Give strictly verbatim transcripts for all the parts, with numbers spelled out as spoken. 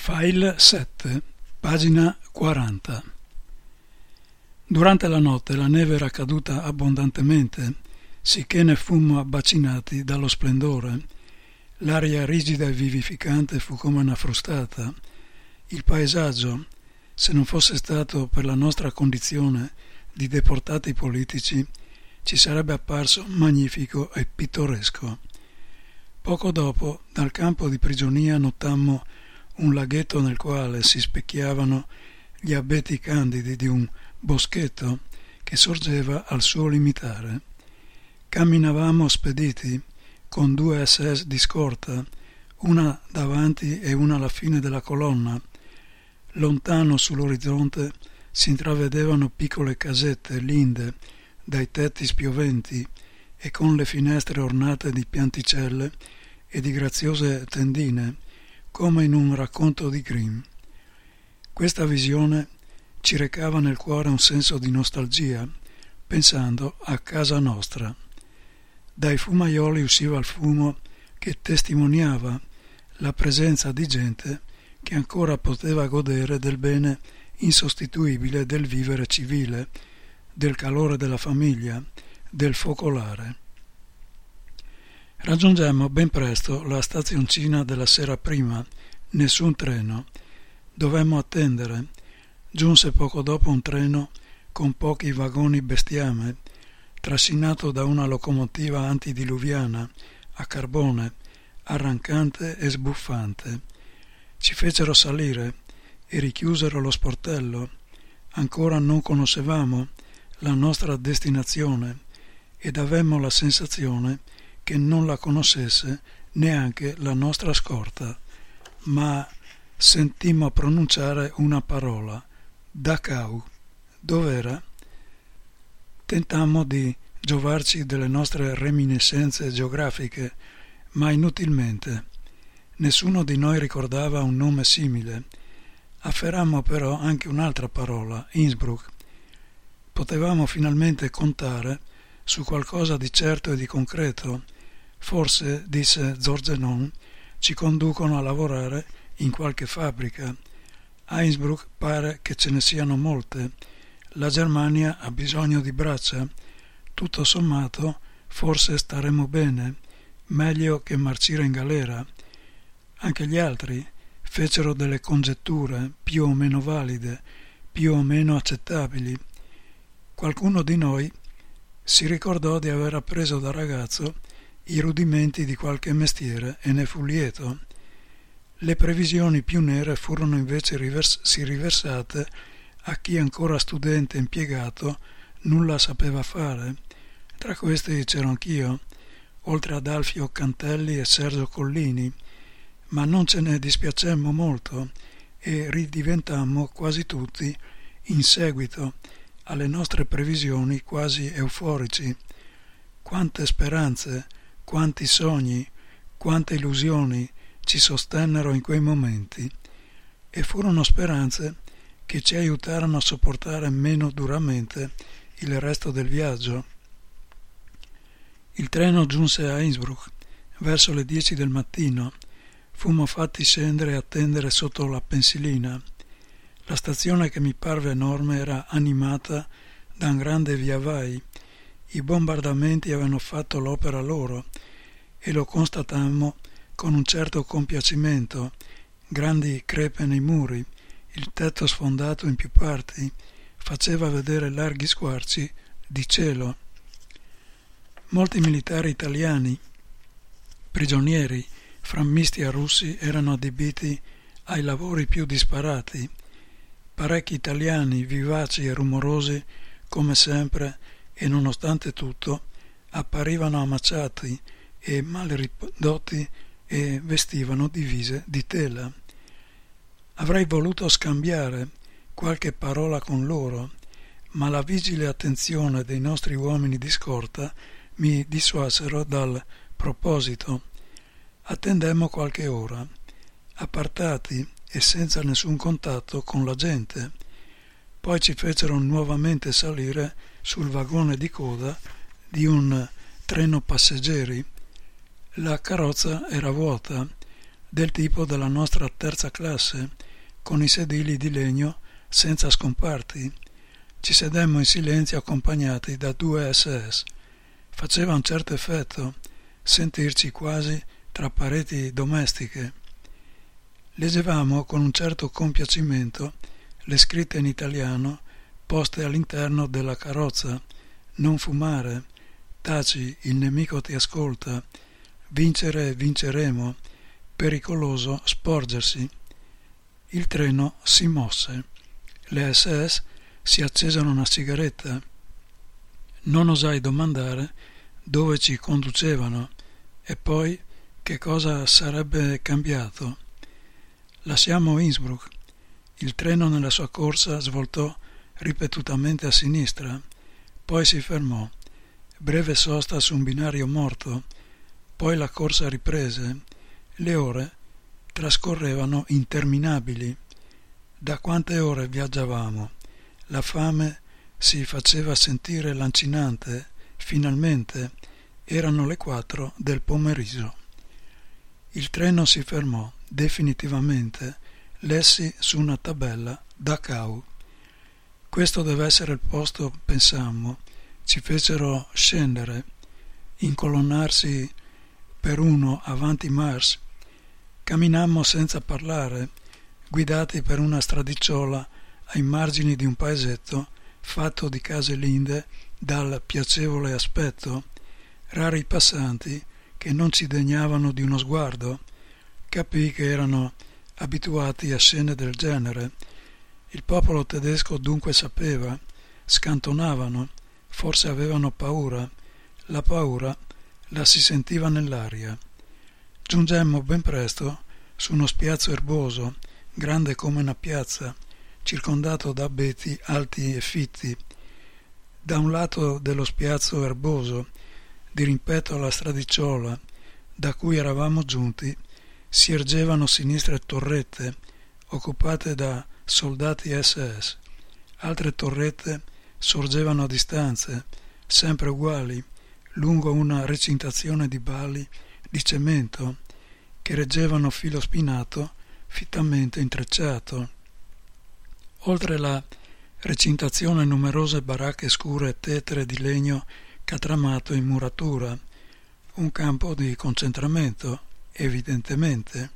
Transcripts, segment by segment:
File sette, pagina quaranta. Durante la notte la neve era caduta abbondantemente, sicché ne fummo abbacinati dallo splendore. L'aria rigida e vivificante fu come una frustata. Il paesaggio, se non fosse stato per la nostra condizione di deportati politici, ci sarebbe apparso magnifico e pittoresco. Poco dopo, dal campo di prigionia notammo un laghetto nel quale si specchiavano gli abeti candidi di un boschetto che sorgeva al suo limitare. Camminavamo spediti, con due S S di scorta, una davanti e una alla fine della colonna. Lontano sull'orizzonte si intravedevano piccole casette linde dai tetti spioventi e con le finestre ornate di pianticelle e di graziose tendine, come in un racconto di Grimm. Questa visione ci recava nel cuore un senso di nostalgia, pensando a casa nostra. Dai fumaioli usciva il fumo che testimoniava la presenza di gente che ancora poteva godere del bene insostituibile del vivere civile, del calore della famiglia, del focolare. Raggiungemmo ben presto la stazioncina della sera prima, nessun treno. Dovemmo attendere. Giunse poco dopo un treno con pochi vagoni bestiame, trascinato da una locomotiva antidiluviana, a carbone, arrancante e sbuffante. Ci fecero salire e richiusero lo sportello. Ancora non conoscevamo la nostra destinazione ed avemmo la sensazione che non la conoscesse neanche la nostra scorta, ma sentimmo pronunciare una parola, Dachau. Dov'era? Tentammo di giovarci delle nostre reminiscenze geografiche, ma inutilmente. Nessuno di noi ricordava un nome simile. Afferrammo però anche un'altra parola, Innsbruck. Potevamo finalmente contare su qualcosa di certo e di concreto. Forse, disse Zorzenon, ci conducono a lavorare in qualche fabbrica. A Innsbruck pare che ce ne siano molte. La Germania ha bisogno di braccia. Tutto sommato, forse staremo bene, meglio che marcire in galera. Anche gli altri fecero delle congetture più o meno valide, più o meno accettabili. Qualcuno di noi si ricordò di aver appreso da ragazzo i rudimenti di qualche mestiere e ne fu lieto. Le previsioni più nere furono invece rivers- si riversate a chi ancora studente e impiegato nulla sapeva fare. Tra questi c'ero anch'io, oltre ad Alfio Cantelli e Sergio Collini, ma non ce ne dispiacemmo molto e ridiventammo quasi tutti, in seguito alle nostre previsioni, quasi euforici. Quante speranze, quanti sogni, quante illusioni ci sostennero in quei momenti, e furono speranze che ci aiutarono a sopportare meno duramente il resto del viaggio. Il treno giunse a Innsbruck verso le dieci del mattino. Fummo fatti scendere e attendere sotto la pensilina. La stazione, che mi parve enorme, era animata da un grande viavai. I bombardamenti avevano fatto l'opera loro e lo constatammo con un certo compiacimento. Grandi crepe nei muri, il tetto sfondato in più parti, faceva vedere larghi squarci di cielo. Molti militari italiani, prigionieri, frammisti a russi, erano adibiti ai lavori più disparati. Parecchi italiani, vivaci e rumorosi come sempre e nonostante tutto, apparivano ammaciati e mal ridotti e vestivano divise di tela. Avrei voluto scambiare qualche parola con loro, ma la vigile attenzione dei nostri uomini di scorta mi dissuasero dal proposito. Attendemmo qualche ora, appartati e senza nessun contatto con la gente. Poi ci fecero nuovamente salire sul vagone di coda di un treno passeggeri. La carrozza era vuota, del tipo della nostra terza classe, con i sedili di legno senza scomparti. Ci sedemmo in silenzio accompagnati da due S S. Faceva un certo effetto sentirci quasi tra pareti domestiche. Leggevamo con un certo compiacimento le scritte in italiano poste all'interno della carrozza: non fumare, taci, il nemico ti ascolta, vincere, vinceremo, pericoloso sporgersi. Il treno si mosse. Le S S si accesero una sigaretta. Non osai domandare dove ci conducevano e poi che cosa sarebbe cambiato. Lasciammo Innsbruck. Il treno nella sua corsa svoltò ripetutamente a sinistra, poi si fermò. Breve sosta su un binario morto, poi la corsa riprese. Le ore trascorrevano interminabili. Da quante ore viaggiavamo? La fame si faceva sentire lancinante. Finalmente erano le quattro del pomeriggio. Il treno si fermò definitivamente. Lessi su una tabella Dachau. Questo deve essere il posto, pensammo. Ci fecero scendere, incolonnarsi per uno avanti Mars. Camminammo senza parlare, guidati per una stradiciola ai margini di un paesetto fatto di case linde dal piacevole aspetto. Rari passanti che non ci degnavano di uno sguardo. Capii che erano abituati a scene del genere. Il popolo tedesco dunque sapeva, scantonavano, forse avevano paura. La paura la si sentiva nell'aria. Giungemmo ben presto su uno spiazzo erboso, grande come una piazza, circondato da abeti alti e fitti. Da un lato dello spiazzo erboso, dirimpetto alla stradiciola da cui eravamo giunti, si ergevano sinistre torrette occupate da soldati S S. Altre torrette sorgevano a distanze, sempre uguali, lungo una recintazione di bali di cemento che reggevano filo spinato fittamente intrecciato. Oltre la recintazione numerose baracche scure e tetre di legno catramato in muratura, un campo di concentramento, evidentemente.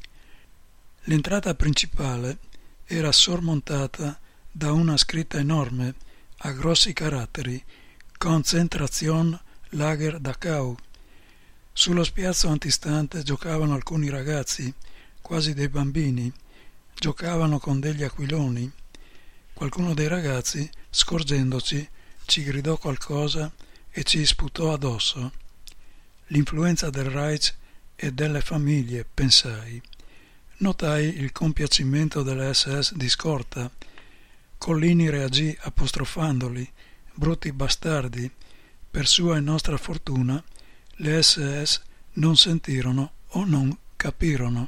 L'entrata principale era sormontata da una scritta enorme a grossi caratteri: Concentration Lager Dachau. Sullo spiazzo antistante giocavano alcuni ragazzi, quasi dei bambini. Giocavano con degli aquiloni. Qualcuno dei ragazzi, scorgendoci, ci gridò qualcosa e ci sputò addosso. L'influenza del Reich e delle famiglie, pensai. Notai il compiacimento delle S S di scorta. Collini reagì apostrofandoli: brutti bastardi. Per sua e nostra fortuna le S S non sentirono o non capirono.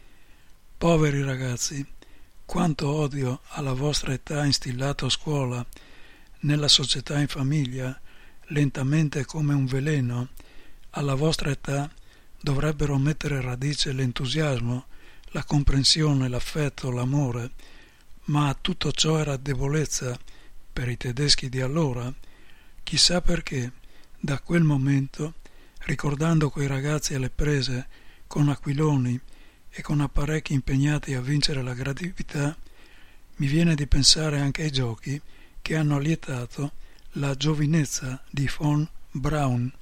Poveri ragazzi, quanto odio alla vostra età instillato a scuola, nella società in famiglia, lentamente come un veleno. Alla vostra età dovrebbero mettere radice l'entusiasmo, la comprensione, l'affetto, l'amore, ma tutto ciò era debolezza per i tedeschi di allora. Chissà perché, da quel momento, ricordando quei ragazzi alle prese con aquiloni e con apparecchi impegnati a vincere la gradualità, mi viene di pensare anche ai giochi che hanno allietato la giovinezza di von Braun.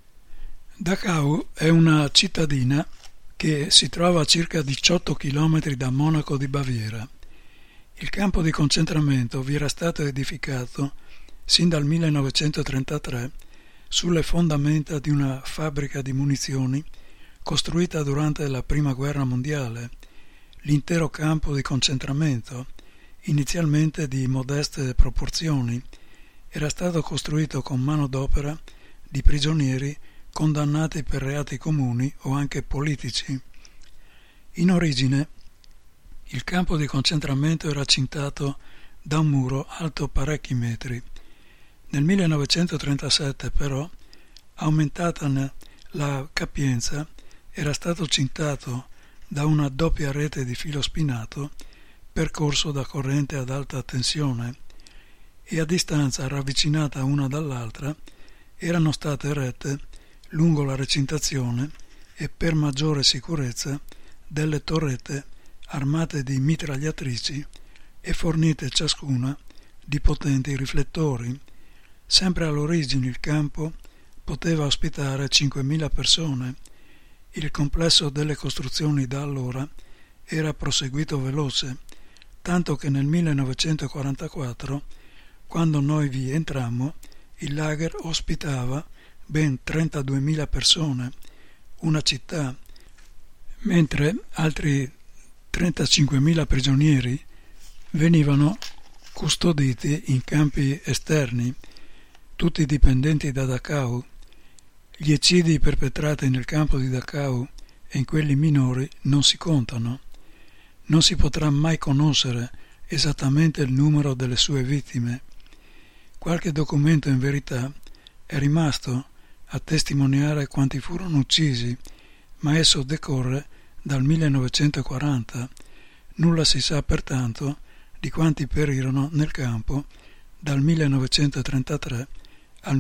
Dachau è una cittadina che si trova a circa diciotto chilometri da Monaco di Baviera. Il campo di concentramento vi era stato edificato sin dal millenovecentotrentatré sulle fondamenta di una fabbrica di munizioni costruita durante la Prima Guerra Mondiale. L'intero campo di concentramento, inizialmente di modeste proporzioni, era stato costruito con manodopera di prigionieri condannati per reati comuni o anche politici. In origine, il campo di concentramento era cintato da un muro alto parecchi metri. Nel millenovecentotrentasette, però, aumentatane la capienza, era stato cintato da una doppia rete di filo spinato percorso da corrente ad alta tensione e a distanza ravvicinata una dall'altra erano state rette lungo la recintazione e per maggiore sicurezza delle torrette armate di mitragliatrici e fornite ciascuna di potenti riflettori. Sempre all'origine il campo poteva ospitare cinquemila persone. Il complesso delle costruzioni da allora era proseguito veloce, tanto che nel millenovecentoquarantaquattro, quando noi vi entrammo, il lager ospitava ben trentaduemila persone, una città, mentre altri trentacinquemila prigionieri venivano custoditi in campi esterni, tutti dipendenti da Dachau. Gli eccidi perpetrati nel campo di Dachau e in quelli minori non si contano. Non si potrà mai conoscere esattamente il numero delle sue vittime. Qualche documento in verità è rimasto a testimoniare quanti furono uccisi, ma esso decorre dal millenovecentoquaranta. Nulla si sa pertanto di quanti perirono nel campo dal millenovecentotrentatré al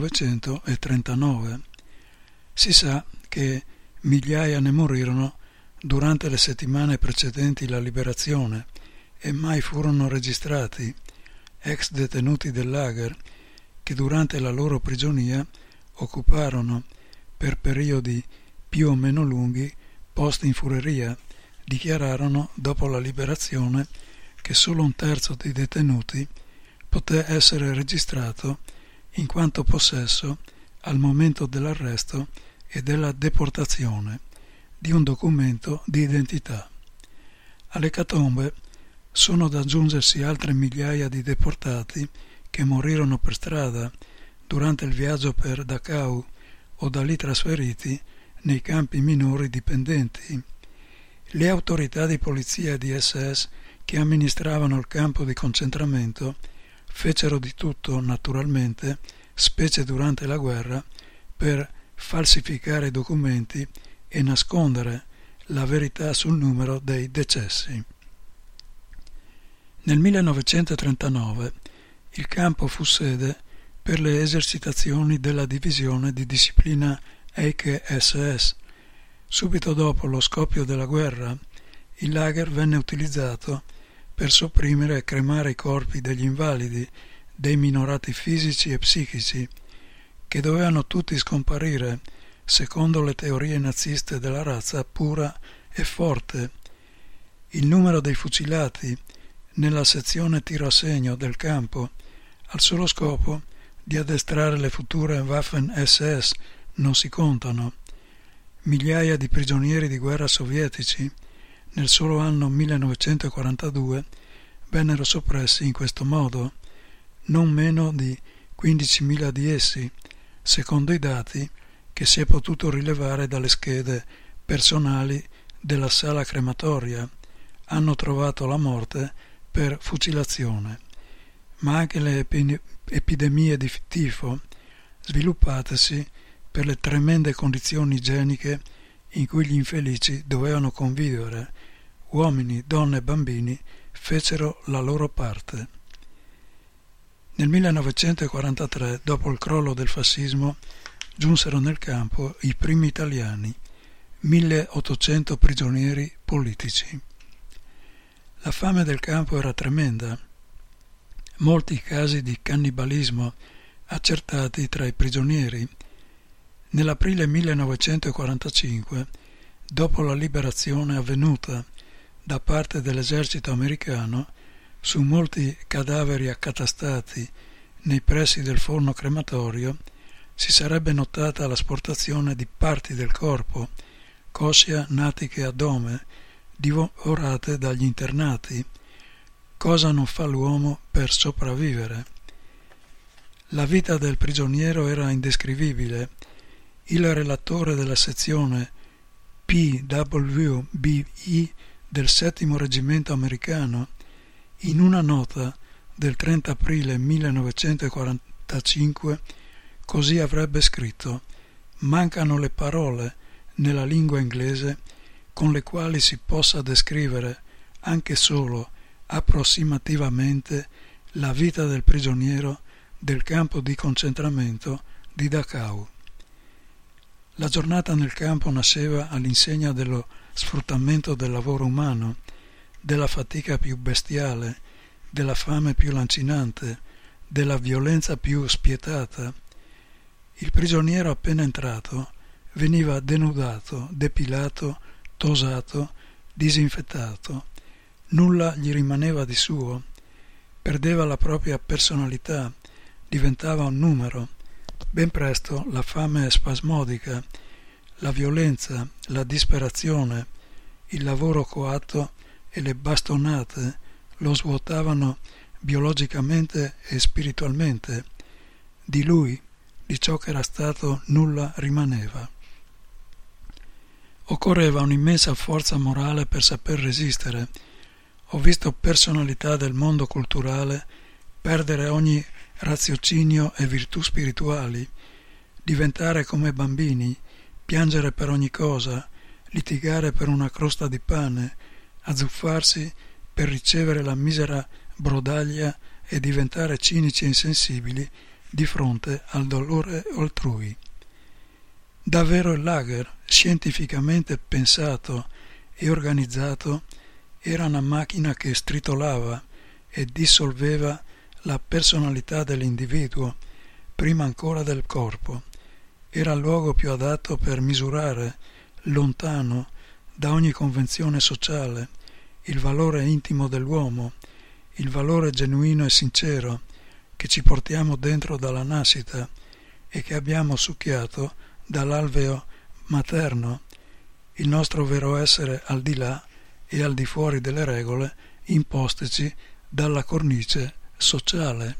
millenovecentotrentanove. Si sa che migliaia ne morirono durante le settimane precedenti la liberazione e mai furono registrati ex detenuti del lager che durante la loro prigionia occuparono per periodi più o meno lunghi posti in fureria. Dichiararono dopo la liberazione che solo un terzo dei detenuti poté essere registrato in quanto possesso al momento dell'arresto e della deportazione di un documento di identità. Alle catombe sono da aggiungersi altre migliaia di deportati che morirono per strada durante il viaggio per Dachau o da lì trasferiti nei campi minori dipendenti. Le autorità di polizia e di esse esse che amministravano il campo di concentramento fecero di tutto, naturalmente, specie durante la guerra, per falsificare i documenti e nascondere la verità sul numero dei decessi. Nel millenovecentotrentanove il campo fu sede per le esercitazioni della divisione di disciplina Eike esse esse. Subito dopo lo scoppio della guerra, il lager venne utilizzato per sopprimere e cremare i corpi degli invalidi, dei minorati fisici e psichici, che dovevano tutti scomparire secondo le teorie naziste della razza pura e forte. Il numero dei fucilati nella sezione tiro a segno del campo al solo scopo di addestrare le future Waffen esse esse non si contano. Migliaia di prigionieri di guerra sovietici nel solo anno millenovecentoquarantadue vennero soppressi in questo modo, non meno di quindicimila di essi, secondo i dati che si è potuto rilevare dalle schede personali della sala crematoria, hanno trovato la morte per fucilazione, ma anche le epi- epidemie di tifo sviluppatesi per le tremende condizioni igieniche in cui gli infelici dovevano convivere, uomini, donne e bambini fecero la loro parte. Nel millenovecentoquarantatré, dopo il crollo del fascismo, giunsero nel campo i primi italiani, milleottocento prigionieri politici. La fame del campo era tremenda. Molti casi di cannibalismo accertati tra i prigionieri. Nell'aprile millenovecentoquarantacinque, dopo la liberazione avvenuta da parte dell'esercito americano, su molti cadaveri accatastati nei pressi del forno crematorio si sarebbe notata l'asportazione di parti del corpo, coscia, natiche e addome, divorate dagli internati. Cosa non fa l'uomo per sopravvivere? La vita del prigioniero era indescrivibile. Il relatore della sezione P W B I del settimo reggimento americano, in una nota del trenta aprile millenovecentoquarantacinque, così avrebbe scritto: «Mancano le parole nella lingua inglese con le quali si possa descrivere anche solo approssimativamente la vita del prigioniero del campo di concentramento di Dachau. La giornata nel campo nasceva all'insegna dello sfruttamento del lavoro umano, della fatica più bestiale, della fame più lancinante, della violenza più spietata. Il prigioniero appena entrato veniva denudato, depilato, tosato, disinfettato. Nulla gli rimaneva di suo, perdeva la propria personalità, diventava un numero. Ben presto la fame spasmodica, la violenza, la disperazione, il lavoro coatto e le bastonate lo svuotavano biologicamente e spiritualmente. Di lui, di ciò che era stato, nulla rimaneva. Occorreva un'immensa forza morale per saper resistere. Ho visto personalità del mondo culturale perdere ogni raziocinio e virtù spirituali, diventare come bambini, piangere per ogni cosa, litigare per una crosta di pane, azzuffarsi per ricevere la misera brodaglia e diventare cinici e insensibili di fronte al dolore altrui. Davvero il lager, scientificamente pensato e organizzato, era una macchina che stritolava e dissolveva la personalità dell'individuo, prima ancora del corpo. Era il luogo più adatto per misurare, lontano da ogni convenzione sociale, il valore intimo dell'uomo, il valore genuino e sincero che ci portiamo dentro dalla nascita e che abbiamo succhiato dall'alveo materno, il nostro vero essere al di là e al di fuori delle regole imposteci dalla cornice sociale.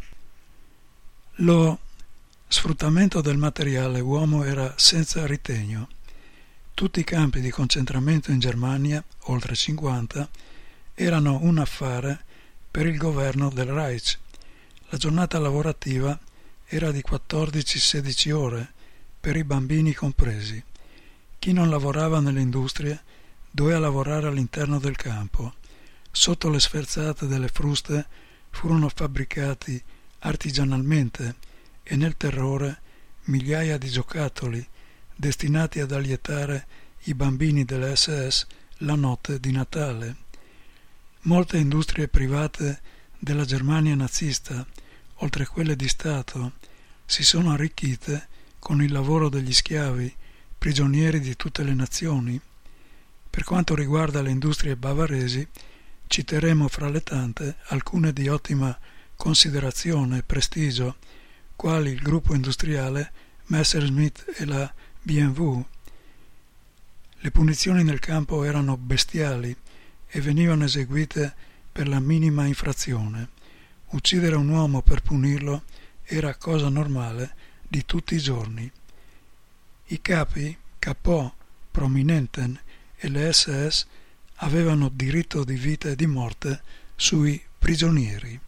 Lo sfruttamento del materiale uomo era senza ritegno. Tutti i campi di concentramento in Germania, oltre cinquanta, erano un affare per il governo del Reich. La giornata lavorativa era di quattordici sedici ore, per i bambini compresi. Chi non lavorava nelle industrie doveva lavorare all'interno del campo. Sotto le sferzate delle fruste furono fabbricati artigianalmente e nel terrore migliaia di giocattoli destinati ad allietare i bambini delle esse esse la notte di Natale. Molte industrie private della Germania nazista, oltre quelle di Stato, si sono arricchite con il lavoro degli schiavi, prigionieri di tutte le nazioni. Per quanto riguarda le industrie bavaresi, citeremo fra le tante alcune di ottima considerazione e prestigio, quali il gruppo industriale Messerschmitt e la B M W. Le punizioni nel campo erano bestiali e venivano eseguite per la minima infrazione. Uccidere un uomo per punirlo era cosa normale di tutti i giorni. I capi, Capò, Prominenten e le esse esse avevano diritto di vita e di morte sui prigionieri.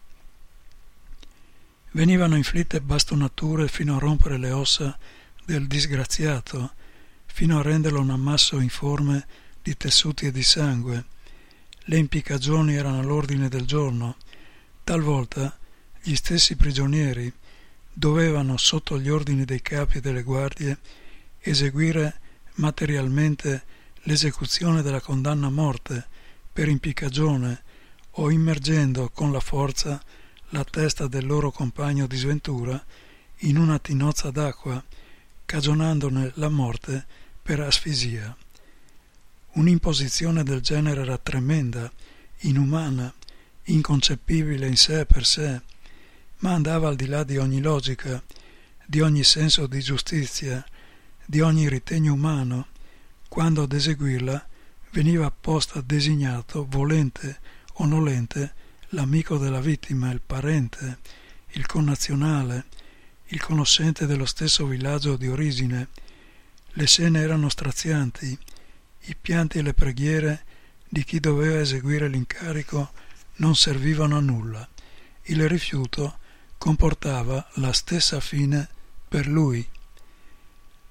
Venivano inflitte bastonature fino a rompere le ossa del disgraziato, fino a renderlo un ammasso informe di tessuti e di sangue. Le impiccagioni erano all'ordine del giorno. Talvolta gli stessi prigionieri dovevano, sotto gli ordini dei capi e delle guardie, eseguire materialmente l'esecuzione della condanna a morte per impiccagione o immergendo con la forza la testa del loro compagno di sventura in una tinozza d'acqua, cagionandone la morte per asfisia. Un'imposizione del genere era tremenda, inumana, inconcepibile in sé per sé, ma andava al di là di ogni logica, di ogni senso di giustizia, di ogni ritegno umano, quando ad eseguirla veniva apposta designato, volente o nolente, l'amico della vittima, il parente, il connazionale, il conoscente dello stesso villaggio di origine. Le scene erano strazianti, i pianti e le preghiere di chi doveva eseguire l'incarico non servivano a nulla. Il rifiuto comportava la stessa fine per lui.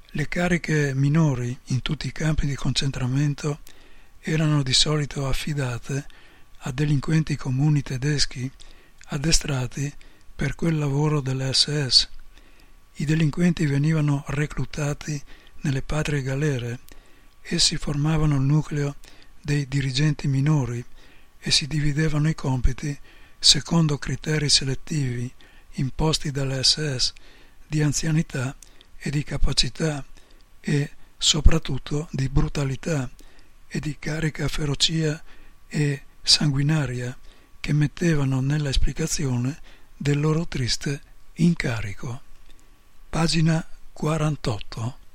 Le cariche minori in tutti i campi di concentramento erano di solito affidate a delinquenti comuni tedeschi addestrati per quel lavoro delle esse esse. I delinquenti venivano reclutati nelle patrie galere. Essi formavano il nucleo dei dirigenti minori e si dividevano i compiti secondo criteri selettivi imposti dalle esse esse di anzianità e di capacità e soprattutto di brutalità e di carica ferocia e sanguinaria che mettevano nella esplicazione del loro triste incarico. Pagina quarantotto.